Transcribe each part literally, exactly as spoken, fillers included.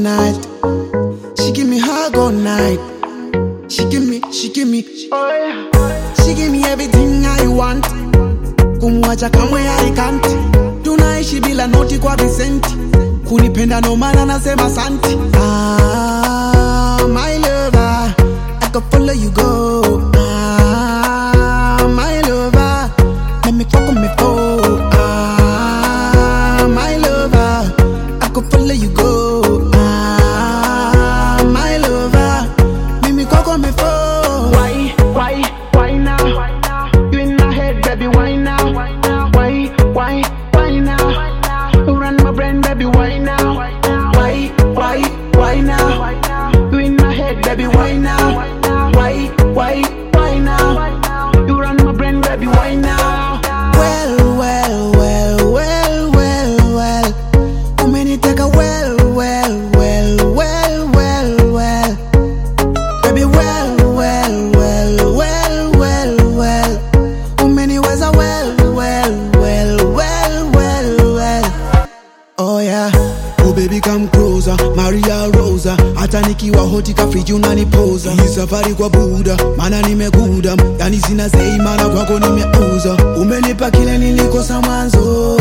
night. She give me hug all night. She give me, she give me, she give me everything I want. Kumwacha kamwe I can't. Tunaishi bila noti kwa visenti. Kunipenda no maana nasema santi. Ah, my lover, I could follow you go. Ah, my lover, let me fuck on me for. Ah, my lover, I could follow you go. Ah, my lover, let me fuck on me for. Why, why, why now? You in my head, baby, why now? Why, why, why now? You run my brain, baby, why now? Why, why, why now? You in my head, baby, why now? Why, why, why now? You run my brain, baby, why now? Well, well, well, well, well, well. Umeniteka well, well, well, well, well, well. Baby, well, well, well, well, well, well. Umeniweza well, well, well, well, well, well. Oh yeah. Oh baby come closer, Maria Rosa. Hata nikiwa hoti kafiji unanipoza. Hii safari kwa Buda, maana nimekuda. Yani sina sei maana kwako nimeuza. Umenipa kile nilikosa mwanzo.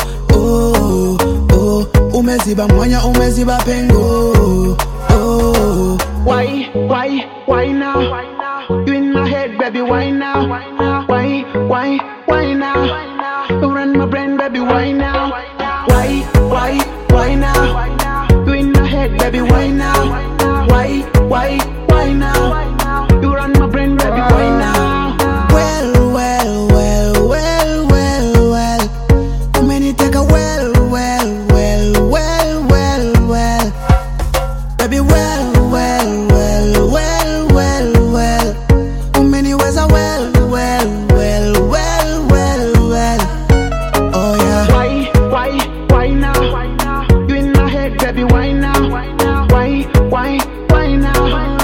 Oh, oh, umeziba mwanya, umeziba pengo. Oh, Why, why, why now? You in my head, baby, why now? Why, why, why now? You run my brain, baby, why now? Why, why, why now? You in my head, baby, why now? Why, why, why now? You run my brain, baby, why now? well, well, well, well, well, well. Umeniteka well, well, well, well, well, well. Baby, well, well, well, well, well, well. Umeniweza well, well, well, well, well, well. Oh yeah. Why, why, why now? You in my head, baby, why now? Why, why, why now?